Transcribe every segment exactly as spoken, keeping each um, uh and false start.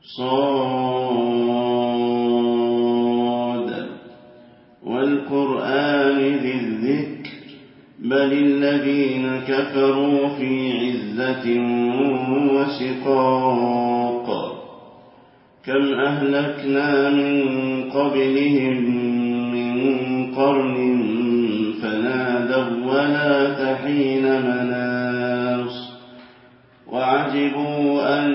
صاد والقرآن ذي الذكر بل الذين كفروا في عزة وشقاق كم أهلكنا من قبلهم من قرن فنادوا ولا تحين مناص وعجبوا أن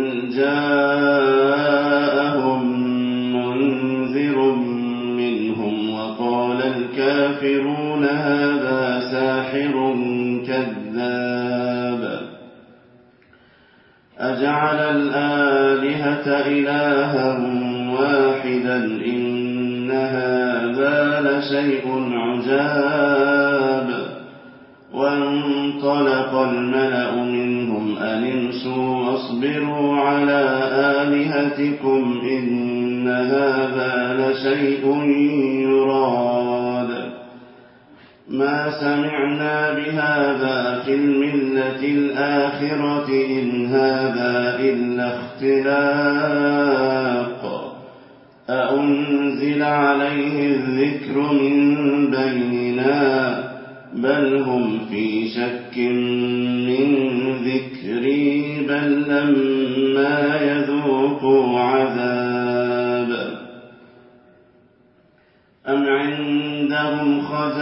جاءهم منذر منهم وقال الكافرون هذا ساحر كذاب أجعل الآلهة إلها واحدا إن هذا لشيء عجاب وانطلق الملأ منهم أن امشوا واصبروا على آلهتكم إن هذا لشيء يراد ما سمعنا بهذا في الملة الآخرة إن هذا إلا اختلاق أأنزل عليه الذكر من بيننا بل هم في شك من ذكري بل لما يذوقوا عذاب أم عندهم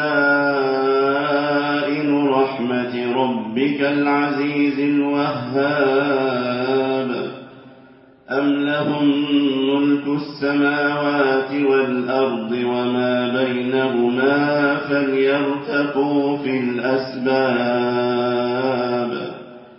خزائن رحمة ربك العزيز الوهاب أم لهم ملك السماوات والأرض وما بينهما فليرتقوا في الأسباب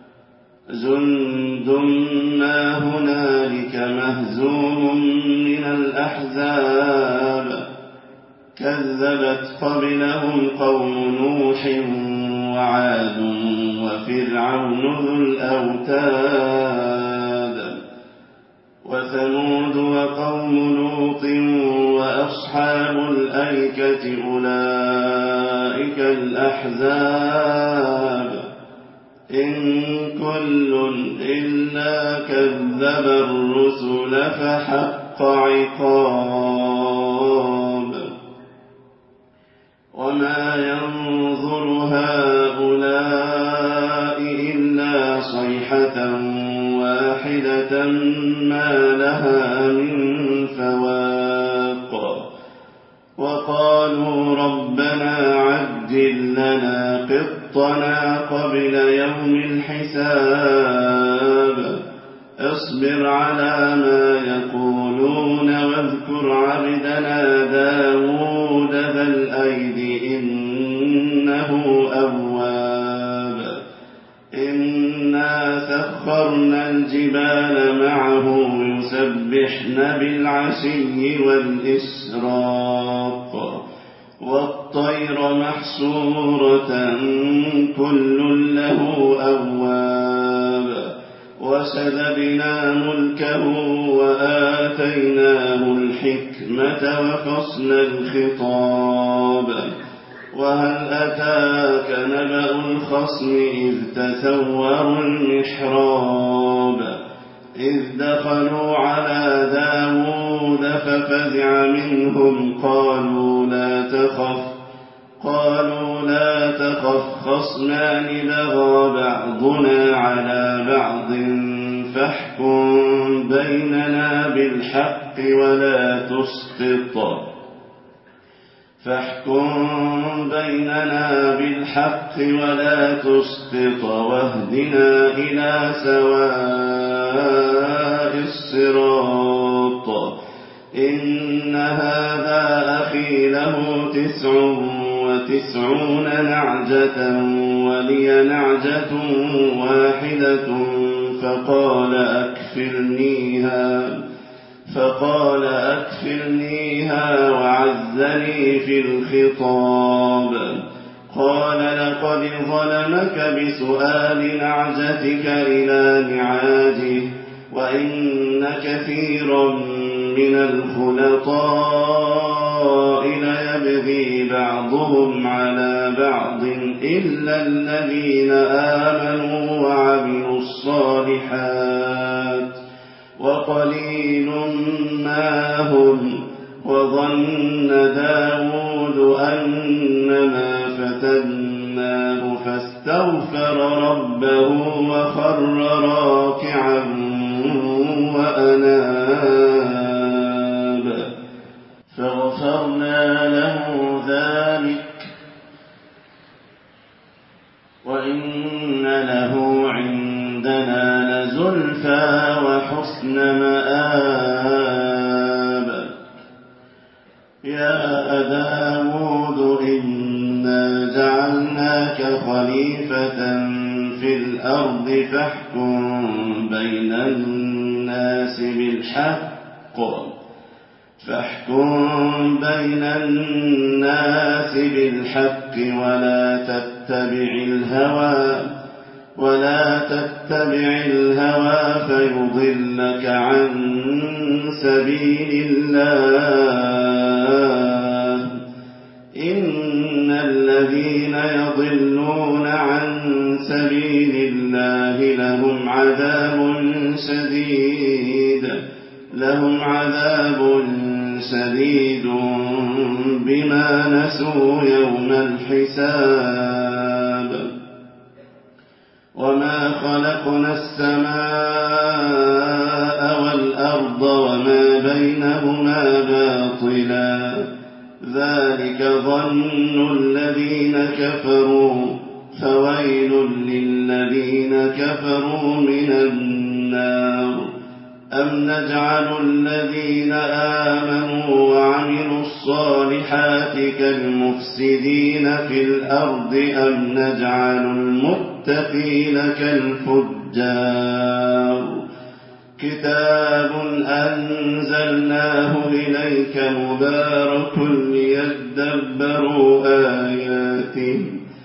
جند ما هنالك مهزوم من الأحزاب كذبت قبلهم قوم نوح وعاد وفرعون ذو الأوتاد وثمود وقوم لوط وأصحاب الأيكة أولئك الأحزاب إن كل إلا كذب الرسل فحق عقاب وما ينظر هؤلاء إلا صيحة واحدة ما لها من فواق وقالوا ربنا عجل لنا قطنا قبل يوم الحساب اصبر على ما يقولون واذكر عبدنا داود ذا الأيد إنه أواب إنا سخرنا الجبال معه يسبحن بالعشي والإشراق والطير محشورة كل له أواب وشددنا ملكه وآتيناه الحكمة وفصل الخطاب وهل أتاك نبأ الخصم إذ تسوروا المحراب إذ دخلوا على داود ففزع منهم قالوا لا تخف قالوا لا تخف خصمان بغى بعضنا على بعض فاحكم بيننا بالحق ولا تسقط فاحكم بيننا بالحق ولا تسقط واهدنا إلى سواء الصراط إن هذا أخي له تسع وتسعون نعجة ولي نعجة واحدة فقال أكفلنيها فقال أكفلنيها وعزني في الخطاب قال لقد ظلمك بسؤال نعجتك إلى نعاجه وإن كثيرا من الخلطاء ليبغي بعضهم على بعض إلا الذين آمنوا وعملوا الصالحات وقليل ما هم. وظن داود أنما فتناه فاستغفر ربه وخر راكعا وأناب فغفرنا له ذلك وإن له عندنا لزلفى وحسن مآب. يا داود إنا جعلناك خليفة في الأرض فاحكم بين الناس بالحق فاحكم بين الناس بالحق ولا تتبع الهوى ولا تتبع الهوى فيضلك عن سبيل الله. إن الذين يضلون عن سبيل الله لهم عذاب شديد لهم عذاب شديد بما نسوا يوم الحساب. وما خلقنا السماء والأرض وما بينهما باطلا ذلك ظن الذين كفروا فويل للذين كفروا من النار. أم نجعل الذين آمنوا وعملوا الصالحات كالمفسدين في الأرض أم نجعل المتقين كالفجار. كتاب أنزلناه إليك مبارك ليدبروا آياته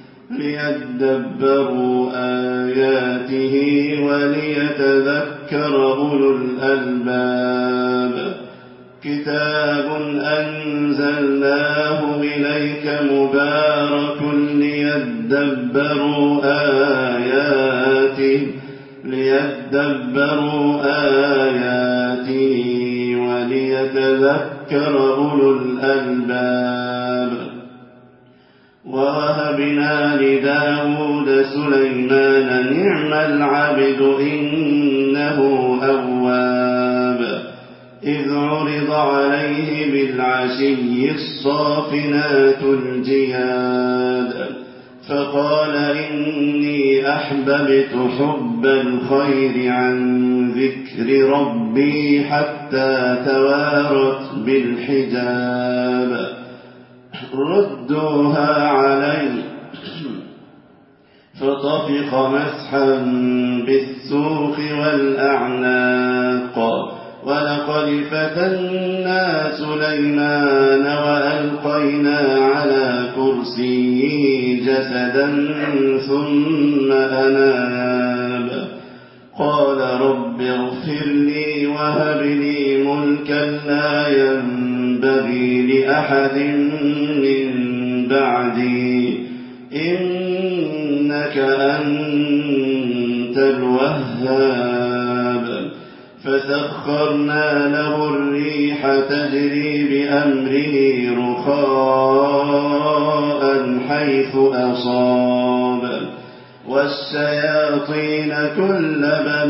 ليدبروا آياته وليتذكر أولو الألباب. كتاب أنزلناه إليك مبارك ليدبروا آياته ليدبروا آياته وليتذكر أولو الألباب. ووهبنا لداود سليمان نعم العبد إنه أواب. إذ عرض عليه بالعشي الصافنات الجياد فقال إني أحببت حب الخير عن ذكر ربي حتى توارت بالحجاب. ردوها علي فطفق مسحا بالسوق والأعناق. ولقد فتنا سليمان وألقينا على كرسيه جسدا ثم أناب. قال رب اغفر لي وهب لي ملكا لا ينبغي لأحد من بعدي إنك أنت الوهاب. فسخرنا له الريح تجري بأمره رخاء حيث أصاب والشياطين كل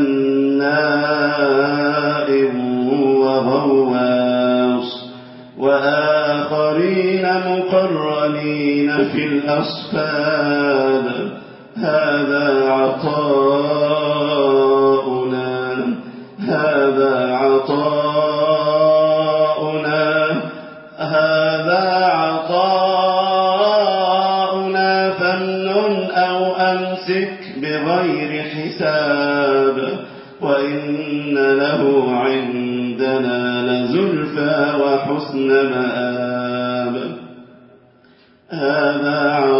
بناء وغواص وآخرين مقرنين في الأصفاد. هذا عطاؤنا هذا عطاؤنا هذا عطاؤنا فامنن أو أمسك بغير حساب. وإن له عندنا لزلفى وحسن مآب. هذا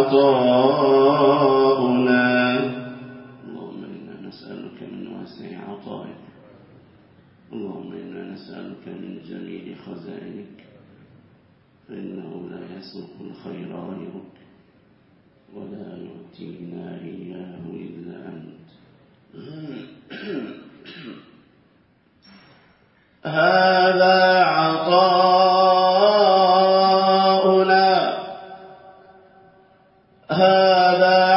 عطاؤنا اللهم إنا نسألك من واسع عطائك اللهم إنا نسألك من جميل خزائنك فإنه لا يسوق الخير غيرك ولا يؤتينا إياه إلا أنت. هذا عطاؤنا هذا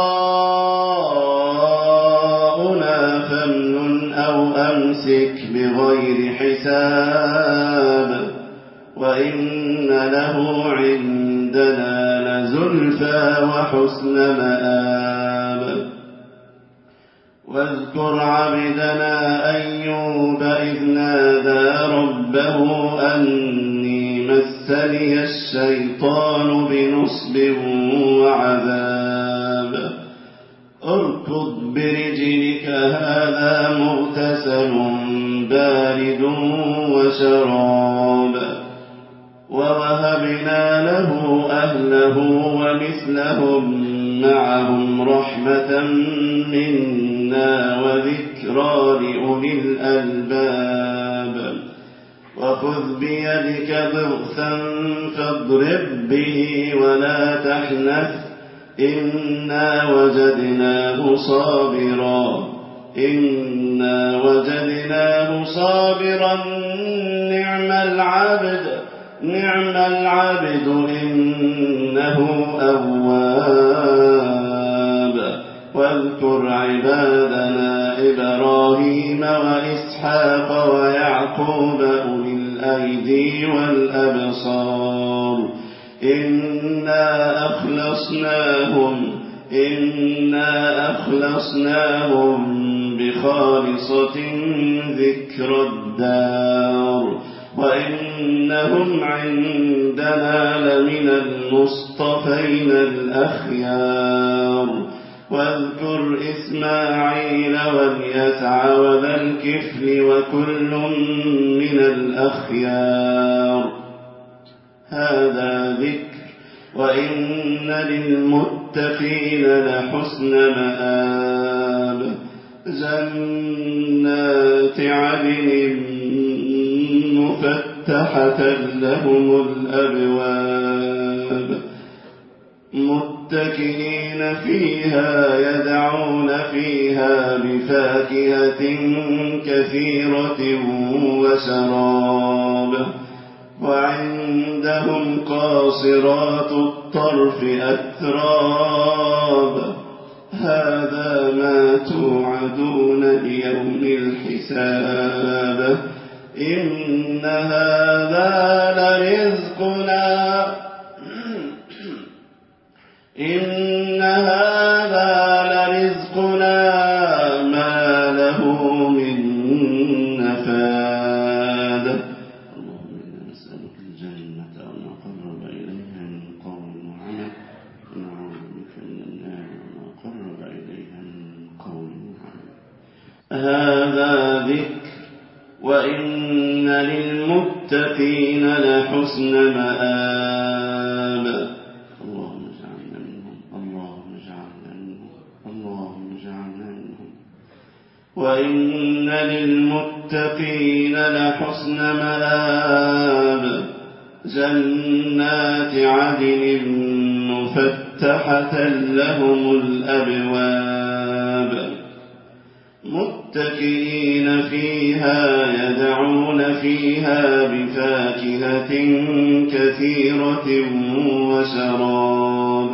عطاؤنا فامنن أو أمسك بغير حساب وإن له عندنا لزلفى وحسن مآب واذكر عبدنا أيوب إذ نادى ربه أني مسني الشيطان بنصب وعذاب اركض برجلك هذا مغتسل بارد وشراب ووهبنا له أهله ومثلهم معهم رحمة منا وذكرى لأولي الألباب وخذ بيدك ضغثا فاضرب به ولا تحنث إنا وجدناه صابرا إنا وجدناه صابرا نعم العبد نعم العبد إنه أواب واذكر عبادنا إبراهيم وإسحاق ويعقوب أولي الأيدي والأبصار إنا أخلصناهم إنا أخلصناهم بخالصة ذكر الدار وإنهم عندنا لمن المصطفين الأخيار واذكر إسماعيل واليسع وذا الكفل وكل من الأخيار هذا ذكر وإن للمتقين لحسن مآب جنات عدن مفتحة لهم الأبواب متكئين فيها يدعون فيها بفاكهة كثيرة وشراب وعندهم قاصرات الطرف أتراب هذا ما توعدون ليوم الحساب إن هذا لرزقنا إن هذا لرزقنا ما له من نفاد اللهم إنا نسألك الجنة وما قرب إليها من قول وعمل ونعوذ بك من النار وما قرب إليها من قول وعمل هذا ذكر وإن للمتقين لحسن مآب اللهم اجعلنا منهم اللهم اجعلنا منهم اللهم اجعلنا منهم وإن للمتقين لحسن مآب جنات عدن مفتحة لهم الأبواب متكئين فيها يدعون فيها بفاكهة كثيرة وشراب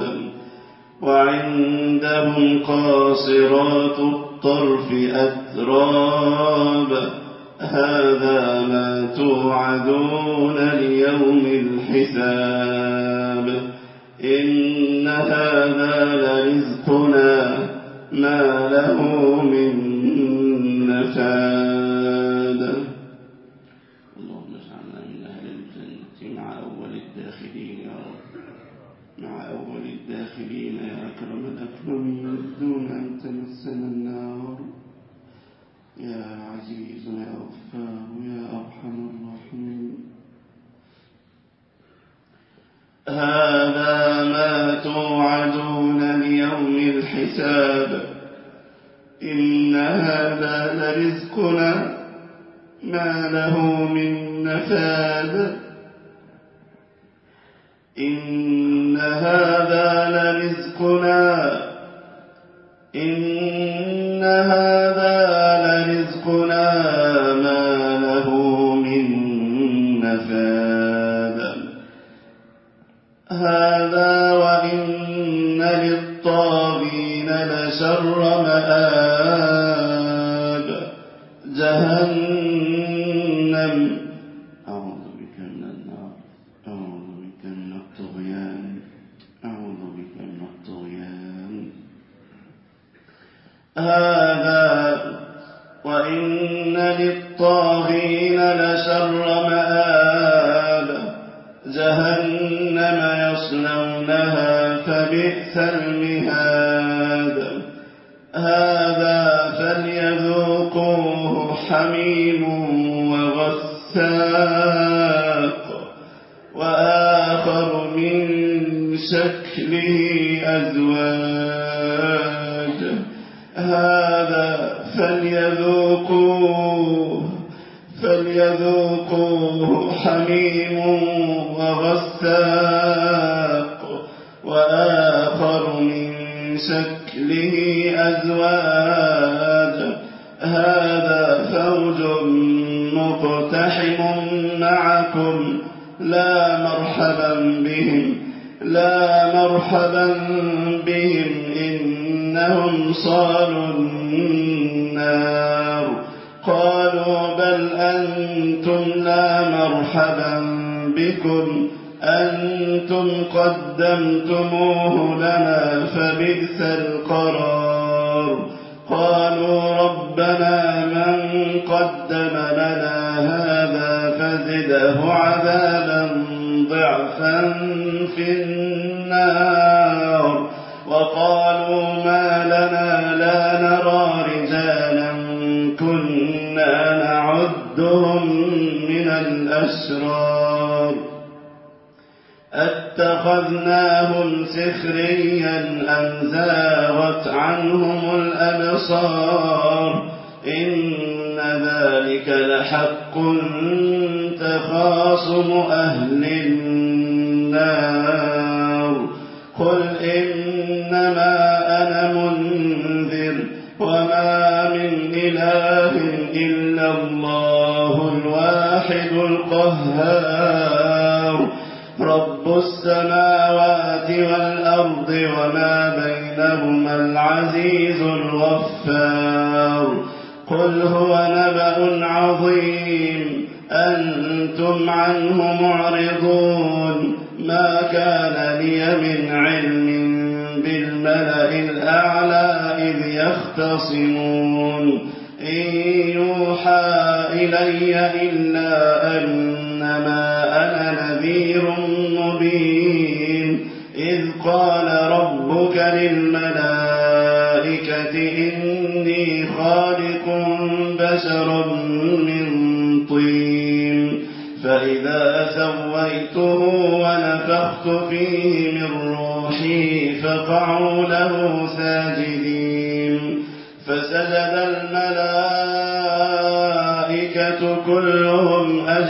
وعندهم قاصرات الطرف أتراب هذا ما توعدون ليوم الحساب إن هذا لرزقنا ما له من نفاد اللهم اجعلنا من أهل الجنة مع أول الداخلين يا رب مع أول الداخلين يا أكرم الأكرمين دون أن تمسنا النار يا عزيز يا غفار يا أرحم الراحمين هذا ما توعدون ليوم الحساب إن هذا لرزقنا ما له من نفاد إن هذا لرزقنا إن هذا لرزقنا ما له جهنم. أعوذ بك من النار، أعوذ بك من الطغيان، أعوذ بك من الطغيان. هذا وإن للطاغين لشر مآب، جهنم يصلونها فبئس المهاد. هذا فليذوقوه حميم وغساق، وآخر من شكله أزواج. هذا فليذوقوه فليذوقوه حميم وغساق، وآخر من شكله أزواج. هذا فوج مقتحم معكم، لا مرحبا بهم لا مرحبا بهم إنهم صالوا النار. قالوا بل أنتم لا مرحبا بكم أنتم قدمتموه لنا فبئس القرار. قالوا ربنا من قدم لنا هذا فزده عذابا ضعفا في النار. وقالوا ما لنا لا نرى رجالا كنا نعدهم من الأشرار أتخذناهم سخريا أم زاغت عنهم الأبصار. إن ذلك لحق تخاصم أهل النار. قل إنما أنا منذر وما من إله إلا الله الواحد القهار. رب السماوات والأرض وما بينهما العزيز الغفار. قل هو نبأ عظيم أنتم عنه معرضون. ما كان لي من علم بالملأ الأعلى إذ يختصمون. إن يوحى إلي إلا أنما أنا نذير مبين. إذ قال ربك للملائكة إني خالق بشرا من طين فإذا سويته ونفخت فيه من روحي فقعوا له ساجدين. فسجد الملائكة كلهم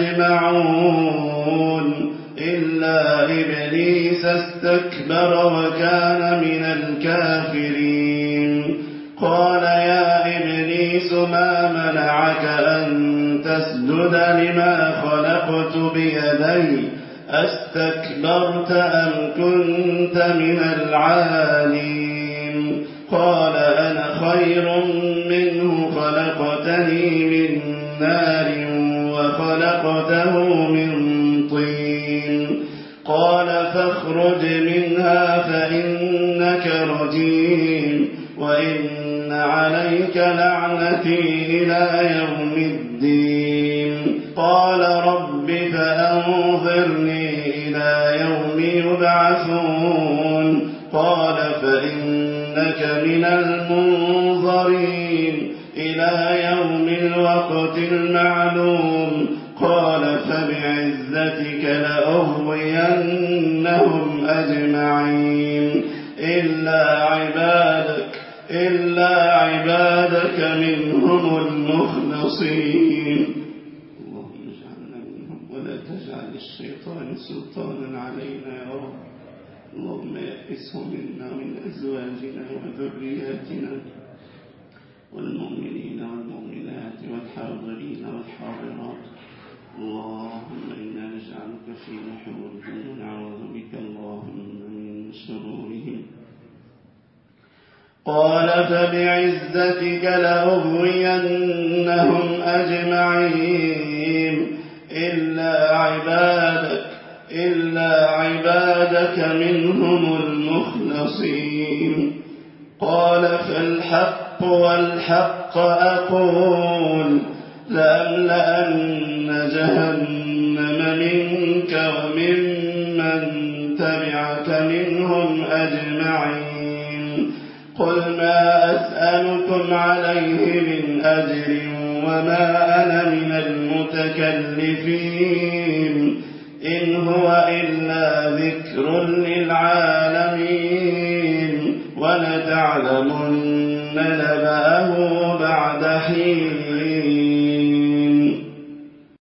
أجمعون إلا إبليس استكبر وكان من الكافرين. قال يا إبليس ما منعك أن تسجد لما خلقت بيدي أستكبرت أم كنت من العالين. قال أنا خير منه خلقتني من نار وخلقته من طين. قال فاخرج منها فإنك رجيم وإن عليك لعنتي إلى يوم الدين. قال رب فأنظرني إلى يوم يبعثون. قال فإنك من المنظرين إلى يوم الوقت المعلوم. قال فبعزتك لأغوينهم أجمعين إلا عبادك إلا عبادك منهم المخلصين. اللهم اجعلنا منهم ولا تجعل الشيطان سلطانا علينا يا رب. اللهم يئسهم منا من أزواجنا وذرياتنا والمؤمنين والمؤمنات والحاضرين والحاضرات. اللهم إنا نجعلك في نحورهم ونعوذ بك اللهم من شرورهم. قال فبعزتك لأغوينهم أجمعين إلا عبادك إلا عبادك منهم المخلصين. قال فالحق والحق أقول لأملأن جهنم منك وممن تبعك منهم أجمعين. قل ما أسألكم عليه من أجر وما أنا من المتكلفين إن هو إلا ذكر للعالمين ولتعلمن نبأه بعد حين.